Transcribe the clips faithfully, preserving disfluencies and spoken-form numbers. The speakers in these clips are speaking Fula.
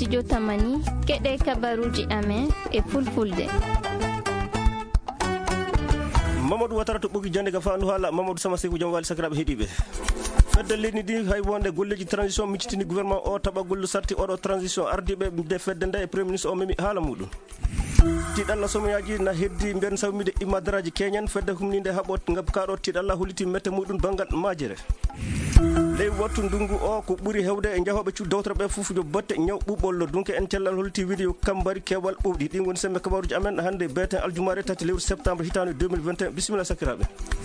studio Tamani keɗe kabaruji amen e fulfulde. Mamadou Watara to ɓogi jande ga fandu haala Mamadou Sama Sekou jam wali sakiraɓe heeɗiɓe fedde leydi ndi hay wonde golleji transition miccitini gouvernement o taɓagol sarti oɗo transition ardiɓe nde fedde nde e premier ministre o memi haala muɗum tiɗalla somoyaji na heddi mbiyen sawmide imadaraji keñen fedde humnide haaɓo gam kaɗo tiɗalla holiti mette muɗum banggal majere ley wattu ndungu o ko ɓuuri hewde e jahoɓe cuuɗi dawtoraɓe fof yo batte ñaw ɓuɓɓollo donc en cellal holti wiide kambari kewal ɓowɗi ɗin woni sembe kabaruji amen hande beten aljumare tati lewru septembre hitande deux mille vingt et un bisimilla sakiraɓe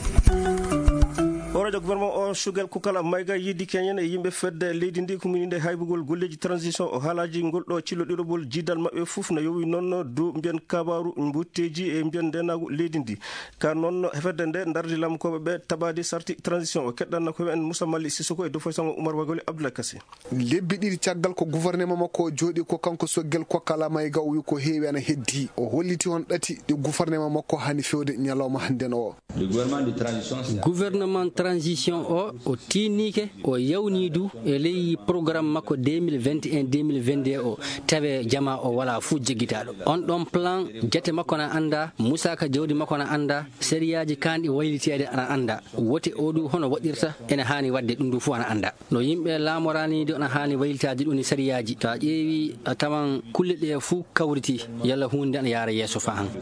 o radio gouvernement o Choguel Koukala Mayga yiddi keñen e yimɓe fedde leydi ndi commune haybugol golleji transition o haalaji ngolɗo cillo ɗiɗoɓol jiidal mabɓe fof no yowi noon do mbiyen kabaru mbutteji e mbiyen ndenagu leydi ndi ka noon fedde nde dardi lamkoɓe ɓe tabade sarti transition o keɗɗanno ko en Moussa Mali Sissoko e dow foy sango Oumar Wagoli Abdoulaye Kassé lebbi ɗiɗi caggal ko gouvernement makko jooɗi ko kanko Choguel Koukala Mayga o wi ko heewi ana heddi o holliti on ɗati ɗi gouvernement makko hani fewde ñalawma hannden o gouvernement transition o o tinnike o yawni du e ley programme makko deux mille vingt et un deux mille vingt deux o tawe jama o wala fuu jeggitaɗo on ɗon plan jete makko na anda musaka jawdi makko na anda sériyaji kanɗi waylitede ana anda wote o du hono waɗirta ene hani wadde ɗum du fuu ana anda no yimɓe laamoranide ona hani waylitaji ɗum e sériyaji to a ƴeewi a tawan kulle ɗe fuu kawriti yalla hunde ana yaara yeeso fa han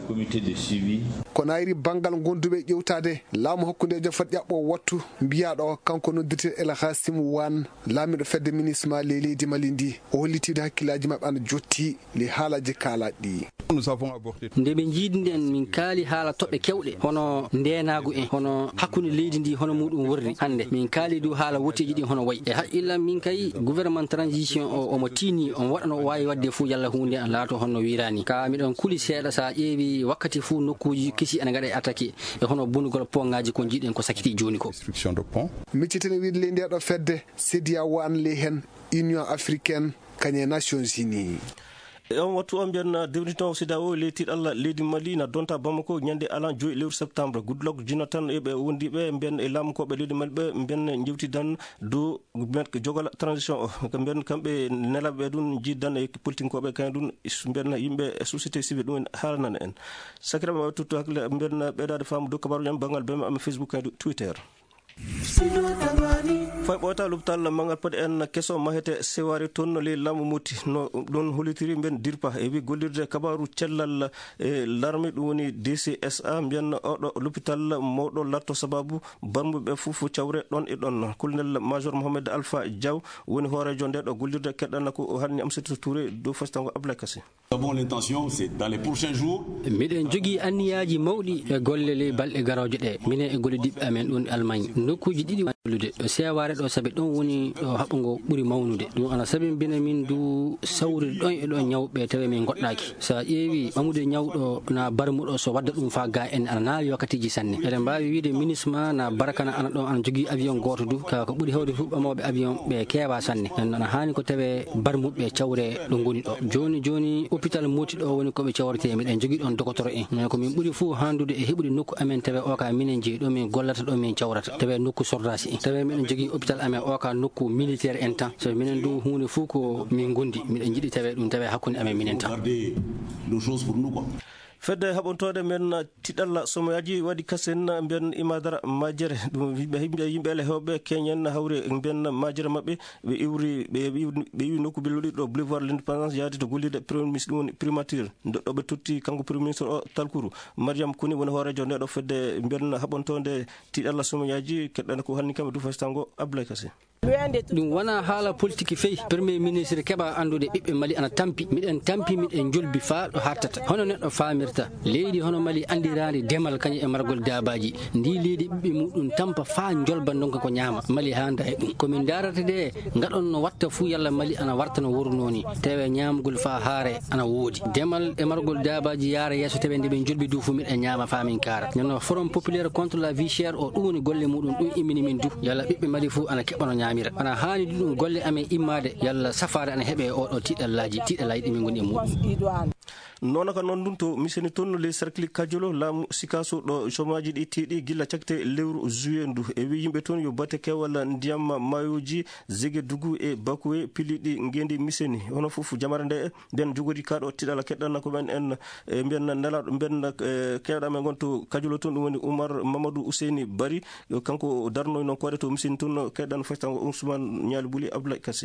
ko nayri banggal gonduɓe ƴewtade laamu hakkudejo fat ƴaɓɓo wattu mbiyaɗo kanko noddirte El Hassim Wane laamiɗo fedde ministre ma ley leydi Mali ndi o hollitide hakkillaji mabɓe ana jotti le haalaji kaalaɗi ɗi nde ɓe jiidinden min kaali haala toɓɓe kewɗe hono ndenagu en hono hakkude leydi ndi hono muɗum worri hande min kaali du haala woteji ɗi hono wayi e haqqilla min kay gouvernement transition o omo tini on waɗano o wawi wadde fuu yalla hunde an laato honno wirani ka miɗon kuuli seeɗa sa ƴeewi wakkati fuu nokkuji kisi ana gaɗa e attaqué e hono bunugol pongaji ko jiiɗen ko sakiti joni ko miccitene wiide ley ndeɗo fedde CEDEAO an ley hen Union africaine kañe Nations Unies e on wattu o mbiyen déwniton CEDEAO ley tiɗalla leydi Mali na donta Bamako ñande alan joyi lewru septembre Goodluck Jonathan eɓe wondiɓe mbiyen e laamukoɓe leydi Mali ɓe mbiyen jewtidan do jogal transition o ko mbiyen kamɓe nelaɓeɓe ɗum jiddan e politique koɓe kañ ɗum mbiyen yimɓe e société civile ɗum en haalanani en sakiraɓe maɓe tutto hakkille mbiyen ɓeydade faamu dow kabaruji am banggal bema am Facebook kañ Twitter fay ɓota lopital mangal pade en keso mahete sewari toon ley laamu moti no ɗon holitiri mbiyen dirpa e wi gollirde kabaru cellal e l'armée ɗum woni D C S A mbiyen oɗo lopital mawɗo latto sababu barmuɓe fof cawre ɗon e ɗon colonel major Mohamed Alpha Diaw woni hoorejo nde ɗo gollirde keɗɗanna ko hanni Amsatou Touré dow fastango Abdoulaye Kassé miɗen jogui anniyaji mawɗi e golle ley balɗe garoje ɗe minen e golle diɓɓe amen ɗon Allemagne nokkuji ɗiɗi wallude ɗo seware ɗo saabi ɗon woni ɗo haɓugo ɓuuri mawnude ɗum ana saabi mbina min du sawrude ɗon e ɗon ñawɓe tawi min goɗɗaki sa ƴeewi ɓamude ñawɗo na barmuɗo so wadda ɗum fa ga en ana naawi wakkatiji sanne eɗen mbawi wiide ministre ma na barakana ana ɗon ana jogui avion goto du ka ko ɓuuri hewde fu ɓamoɓe avion ɓe keewa sanne en ana hani ko tawe barmuɓe cawre ɗo goni ɗo joni joni hôpital moti ɗo woni koɓe cawrete miɗen jogui ɗon docteur en mais ko min ɓuuri fou handude e heɓude nokku amen tawe o ka minen jeeyi ɗo min gollata ɗo min cawrata tawe nokku sordasi en tawe miɗen jogui hôpital amen o ka nokku militaire en tan so minen du hunde fou ko min gondi miɗen jiiɗi tawe ɗum tawe hakkude amen minen tan fedde haɓontode men tiɗalla somoyaji waɗi kasen mbiyen imadara majere ɗum yimɓe yimɓe ele hewɓe keñen hawre mbiyen majere mabɓe ɓe iwri ɓe ɓe iwi nokku belluɗi ɗo boulevard l'indépendance yaade to gollirde premier ministre ɗum woni primature ɗoɓe totti kanko premier ministre o Talkourou Mariam Koni woni hoorejo nde ɗo fedde mbiyen haɓontode tiɗalla somoyaji keɗɗane ko hanni kamɓe du fastango Abdoulaye Kassé ɗum wona haala politique feyi premier ministre keɓa andude ɓiɓɓe Mali ana tampi miɗen tampi miɗen jolbi fa ɗo hattata hono neɗɗo famirta leydi hono Mali andirade demal kañum e margol dabaji ndi leydi ɓiɓɓe muɗum tampa fa jolba donka ko ñaama Mali handa e ɗum komin darata de gaɗon no watta fuu yalla Mali ana warta no wurnoni tawe ñamgol fa haare ana woodi demal e margol dabaji yaara yeeso tawe nde ɓe jolbi du fu miɗen ñaama famin kara ñanno forum populaire contre la vie chère o ɗum woni golle muɗum ɗum immini min du yalla ɓiɓɓe Mali fu ana keɓano ñaama ana hani ɗum golle amen immade yalla safare ana heeɓe oɗo tiɗallaji tiɗallaji ɗimin goni e muɗum noon ka noon ɗum to miseni toon les cercle kadiolo laamu sikaso ɗo chômage ɗi tiiɗi gilla cakte lewru juillet ndu e wi yimɓe toon yo batte kewal ndiyam mayoji zege dugu e bakuwe piliɗi ngendi miseni hono fof jamare nde nden jogori kaɗo tiɗala keɗɗanna ko men en mbiyen nelaɗo mbiyen kewɗamen gon to kadiolo toon ɗum woni Oumar Mamadou Ousseini Bari kanko darnoy noon koɗe to miseni toon keɗɗan faytango Ousmane Ñaali Buli Abdoulaye Kassi.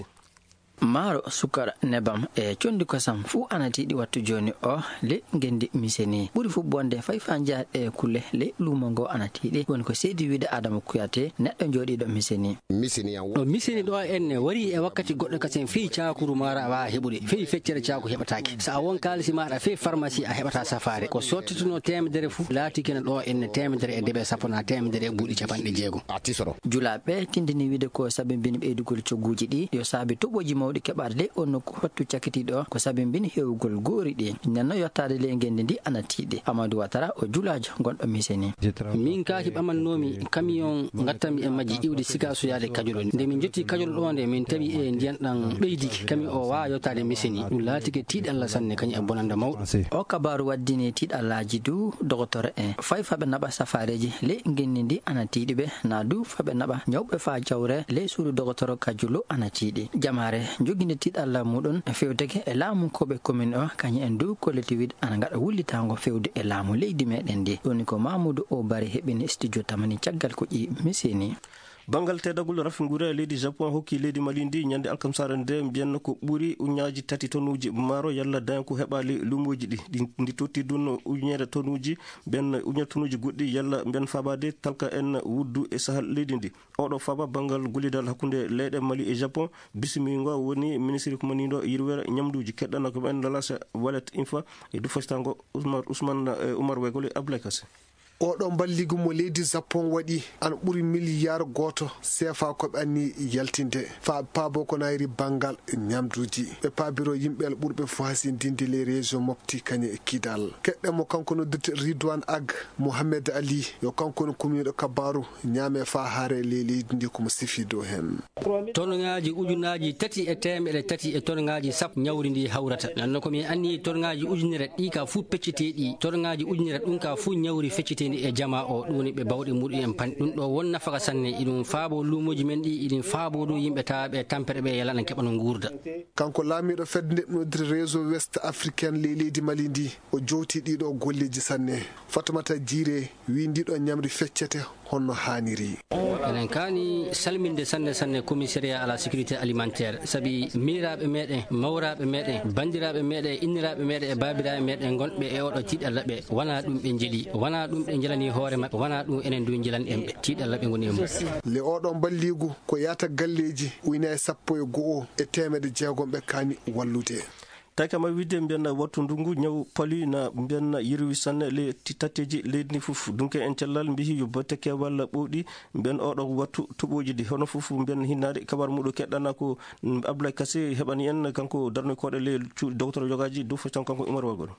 Maro sukara nebam e condi kosam fu anatiɗi wattu joni o le gendi miseni ɓuri fu bonde fay fa jaɗe kulle le lumo ngo anatiɗi woni ko seydi wiide Adama Kuyate neɗɗo joɗiɗo miseni miseni ɗo miseni ɗo enne wari e wakkati goɗɗo kasen fi cakuru mara a wawa heɓude fi feccere caku heɓataki sa a won kalisi maɗa fi pharmacie a heɓata safare ko sottituno temedere fu laati kene ɗo enne temedere e deɓe sappo na temedere e buuɗi capanɗe jeegom a tisoro julaɓe tindini wiide ko sabimbini ɓeydugol cogguji ɗi yo saabi toɓoji mawɗi keɓade le on nokku wattu cakkitiɗo ko sabimbini hewugol goori ɗi nenno yottade le gendi ndi anatiɗi Amadou Ouattara o julajo gonɗo miseni min kaki ɓamannomi camion gattami e majji iwde sikaso yaade Kadiolo nde min jetti Kadiolo ɗo nde min tawi e ndiyan ɗan ɓeydiki camion o wawa yottade miseni ɗum laatike tiiɗalla sanne kañum e bonanda mawɗo o kabaru waddini tiiɗallaji du docteur en fay faɓe naɓa safareji le gendi ndi anatiɗi ɓe na du faɓe naɓa ñawɓe fa jawre le suudu docteur Kadiolo anatiɗi jamare joginde tiiɗalla muɗum fewdeke e laamu koɓe commune o kañum en dow collectivité ana gaɗa wullitango fewde e laamu leydi meɗen ndi woni ko Mamoudou O Bari heɓini studio tamani caggal ko ƴi miseni bangal teɗagol rafingure leydi Japon hokki leydi Mali ndi ñande alkamsare nde mbiyanno ko ɓuuri uñaji tati tonnuji maaro yalla dañko heɓali lumoji ɗi ndi totti dun uñere tonnuji ben uñere tonnuji goɗɗi yalla ben fabade talka en wuddu e sahal leydi ndi oɗo faba bangal gollidal hakkunde leyɗe Mali e Japon bismigo woni ministre ko maniɗo yirwere ñamduji keɗɗana ko men dalasa walet infa e du fastango Ousmane Ousmane Oumar Wegole Abdoulaye Kassé oɗo balligu mo leydi Japon waɗi an ɓuri milliard goto C F A koɓe anni yaltinde fa paabo ko nayri bangal ñamduji ɓe paabiro yimɓel ɓurɓe fo hasindinde les région mofti kañe e kidal keɗɗemo kanko noddirte Ridwan Ag Mohamed Ali yo kanko no communeɗo kabaru ñaame fa haare le leydi ndi komo sifi dow hen tonŋaji ujunaji tati e temeɗe tati e tonŋaji sappo ñawri ndi hawrata nanno komi anni tonŋaji ujunere ɗi ka fu pecciteɗi tonŋaji ujunere ɗum ka fu ñawri feccite e jama o ɗum ɓe bawɗe muɗum en pan ɗum ɗo won nafaka sanne iɗum faabo lumoji men ɗi iɗin faabo ɗum yimɓe tawaɓe tampere ɓe yalana keɓa no gurda kanko laamiɗo fedde nodiri réseau west africaine le leydi Mali ndi o jowti ɗiɗo golleji sanne Fatumata Jire wi ndiɗo ñamri feccete honno haniri enen kani salminde sanne sanne commissariat à la sécurité alimentaire saabi miiraɓe meɗen mawraɓe meɗen bandiraɓe meɗen inniraɓe meɗen e babiraɓe meɗen gonɓe e oɗo tiiɗalla ɓe wona ɗum ɓe jeeli wona ɗum ɓe jelani hoore mabɓe wona ɗum enen du jelani en ɓe tiiɗalla ɓe goni e mum le oɗon balligu ko yata galleji ujunere sappo e go'o e temedde jeegom ɓe kani wallude tawi kama widde mbiyanna wattu ndungu ñaw pali na mbiyanna yirwi sanne le tatteji leydi ndi fof dunke en cellal mbihi yo batte kewal ɓowɗi mbiyan oɗo wattu tuɓoji ɗi hono fof mbiyan hinnade kabar muɗum keɗɗana ko Abdoulaye Kassé heɓani en kanko darnoy koɗe le docteur jogaji dow fof tan kanko Oumar Wagol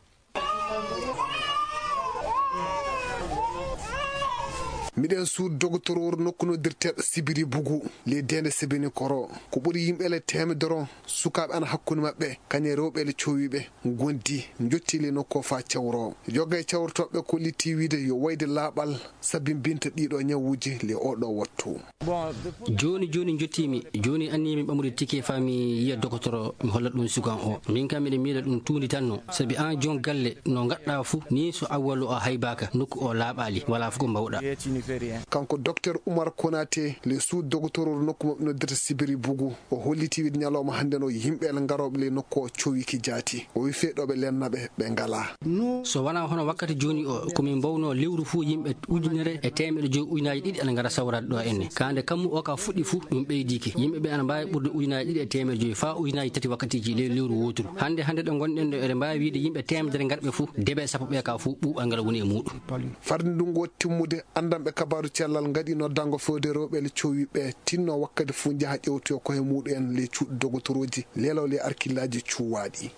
miɗen suud docteur nokku noddirteɗo Sibiri Bougou le dende Sebeni Koro ko ɓuri yimɓele temedoro sukaɓe ana hakkude mabɓe kañe rewɓele cowiɓe gondi jotti le nokko fa cawro joga e cawrtoɓe ko litti wiide yo wayde laaɓal sabimbinta ɗiɗo ñawuji le oɗo wattu joni joni jottimi joni annimi ɓamude tike fami yiya docteur mi holla ɗum sukan o min kam miɗe miila ɗum tuundi tan no saabi an jon galle no gaɗɗa fou ni so awwalu o haybaka nokku o laaɓali wala fo ko mbawɗa kanko docteur Oumar Konaté le sous docteur nokku mabɓe noddirta Sibiri Bougou o holliti wiide ñalawma hande no yimɓele garoɓe le nokku o cowiki jaati o wi feeɗoɓe lennaɓe ɓe ngala so wona hono wakkati joni o komin mbawno lewru fuu yimɓe ujunere e temedde joyi ujunaji ɗiɗi ana gara sawrade ɗo enne kande kammu o ka fuɗɗi fuu ɗum ɓeydiki yimɓeɓe ana mbawi ɓurde ujunaji ɗiɗi e temedde joyi fa ujunaji tati wakkatiji le lewru woturu hande hande ɗo gonɗen ɗo eɗen mbawi wiide yimɓe temedere garɓe fuu deeɓe sappo ɓe ka fuu ɓuuɓal ngal woni e muɗum farde ndungu timmude andanɓe kabaru cellal gaɗi noddango fewde rewɓele cowiɓe tinno wakkati fuu jaaha ƴewtoyo koye muɗum le cuuɗi docteuruji lelaw le arkillaji cuwaɗi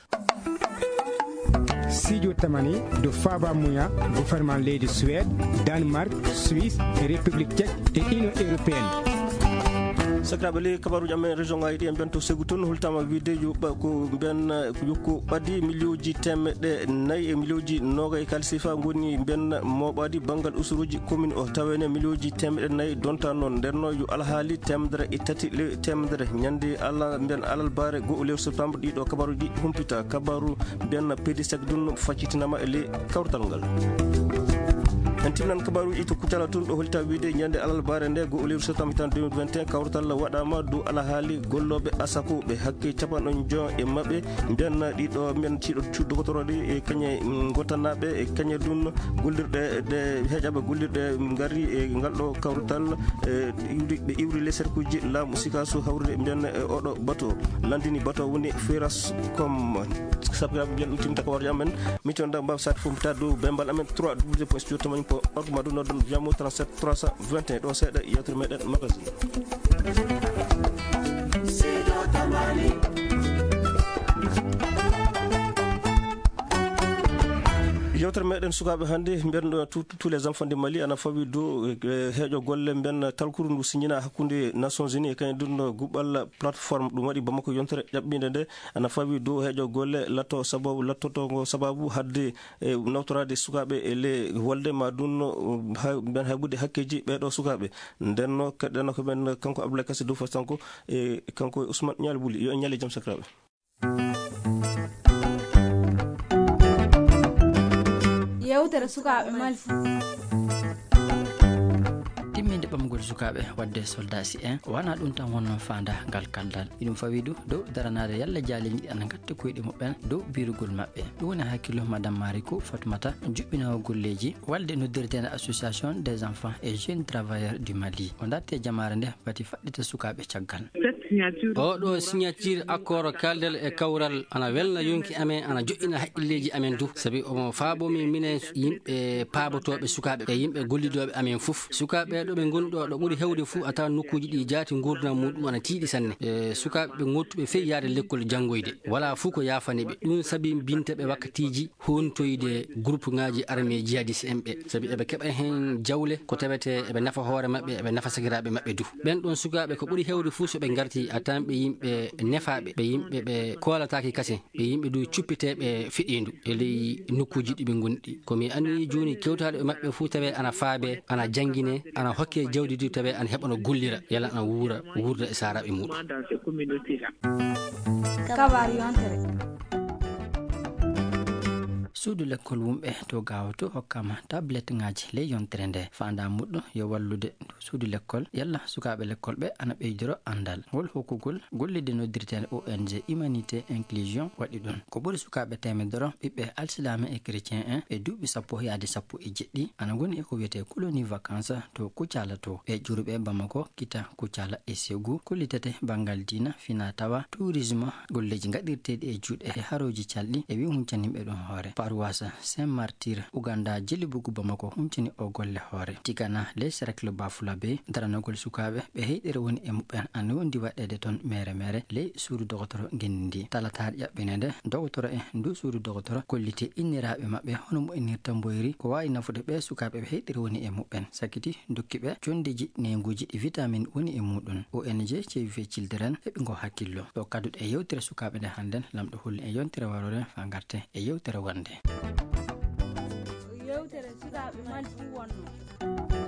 Studio Tamani do Faba Mouya gouvernement leydi Suède Danemark Suisse et République tchèque et Union européenne sakraɓe le kabaruji amen région ngaji ɗi en bento segu toon hultama wide yuɓɓa ko ben yokku ɓaddi millioji temmeɗe nayyi e millioji noga e kalsifa goni ben moɓadi banggal usuruji commune o tawene millioji temmeɗe nayyi donta noon ndenno yo alhaali temedere e tati le temedere ñande allah ben alal bare go lewru septembre ɗiɗo kabaruji ɗi humpita kabaru ben pédisec dunno faccitinama e le kawrtal ngal en timnan kabaruji to kucala toon ɗo holita wiide ñande alal bare nde go lewru septembre tan deux mille vingt et un kawrtal waɗama dow alahaali golloɓe asakoɓe hakke capanɗon jon e mabɓe nden ɗiɗo men ciɗo cuddogotorode e kañe gottannaɓe e kañe ɗum gollirɗe ɗe heeƴaɓe gollirɗe gari e ngalɗo kawrtal iwri ɓe iwri les cercuji laamu sikaso hawrude nden e oɗo bateau landini bateau woni feras comme sabiraɓe mbiyen ɗum timta kabaruji amen micconda mbaw sade fof mbita dow bembal amen trois w point studio tamañ po orgo ma ɗum noddon jamo trente-sept trois cent vingt et un ɗo seeɗa yewtere meɗen magasin yewtere meɗen sukaɓe hannde mbiyen tous les enfants de Mali ana fawi dow heeƴo golle mbiyen talkuru ndu signina hakkude Nations Unies e kañum ɗum guɓɓal plateforme ɗum waɗi Bamako yontere ƴaɓɓinde nde ana fawi dow heeƴo golle latto sababu lattotongo sababu hadde e nawtorade sukaɓe e le wolde ma ɗum mbiyen heɓude hakkeji ɓeɗo sukaɓe ndenno keɗɗeno ko men kanko Abdoulaye Kassé Dow Fastanko e kanko Ousmane Nial Bouli yo en ñalle jaam sakiraɓe. yewtere sukaɓe Mali timminde ɓamgol sukaɓe wadde soldasi en wona ɗum tan wonno fanda ngal kaldal iɗum fawi du dow daranade yalla jaaliñiɗi ana gatta koyɗe muɓɓen dow birugol mabɓe ɗum woni hakkillo madame Marikou Fatoumata juɓɓinawo golleji walde noddiretede association des enfants et jeunes travailleurs du Mali o datte jamare nde bati faɗɗita sukaɓe caggal oɗo signature accord kaldal e kawral ana welna yonki amen ana joƴƴina haqqilleji amen du saabi omo faabomi minen yimɓe paabotoɓe sukaɓe e yimɓe gollidoɓe amen foof sukaɓe ɗo ɓe goni ɗo ɗo ɓuuri hewde fuu a tawan nokkuji ɗi jaati gurdam muɗum ana tiiɗi sanne e sukaɓe ɓe gottuɓe fewi yaade l'école janggoyde wala fuu ko yafaniɓe ɗum saabi bintaɓe wakkatiji hontoyde groupe ngaji armé djihadiste en ɓe saabi eɓe keeɓa hen jawle ko tawete eɓe nafa hoore mabɓe eɓe nafa sakiraɓe mabɓe du ɓen ɗon sukaɓe ko ɓuuri hewde fuu soɓe garti a tawan ɓe yimɓe nefaɓe ɓe yimɓe ɓe kolataki kase ɓe yimɓe du cuppiteɓe fiɗindu e ley nokkuji ɗi ɓe goni ɗi komi anni joni kewtaɗo e mabɓe fuu tawe ana faabe ana jangguine ana hokke jawdi du tawe ana heɓano gollira yalla ana wuura wuurda e saraɓe muɗum kabaru yontere suudu l'école wumɓe to gawato hokkama tablette ngaji ley yontere nde fanda muɗɗo yo wallude dow suudu l'école yalla sukaɓe l'école ɓe ana ɓeydoro andal ngol hokkugol gollide noddiretede O N G humanité inclusion waɗi ɗum ko ɓuuri sukaɓe temedoro ɓiɓɓe alsilame et chrétien en e duuɓi sappo yaade sappo e jeɗɗi ana goni eko wiyete colonie vacances to Kucala to e juruɓe Bamako Kita Kucala e Ségou kollitete banggal dina fina tawa tourisme golleji gaɗirteɗi e juuɗe e haroji calɗi e wi huncaniɓe ɗum hoore paroisse Saint Martyr Uganda Djelibougou Bamako huncini o golle hoore tigana les cercle Bafulabe daranogol sukaɓe ɓe heyɗere woni e muɓɓen ana wondi waɗede toon mere mere ley suudu dogotoro genndi talataɗe ƴaɓɓine nde dogotoro en ndu suudu dogotoro kollite inniraɓe mabɓe hono mo innirta mboyri ko wawi nafude ɓe sukaɓe ɓe heyɗere woni e muɓɓen sakiti dokkiɓe condeji nenguji ɗi vitamine woni e muɗum O N G Save Children heɓi ngo hakkillo ɗo kaduɗe e yewtere sukaɓe nde hannden lamɗo hulli e yontere warore fa garte e yewtere wonde yewtere sukaɓe Mali fu wonno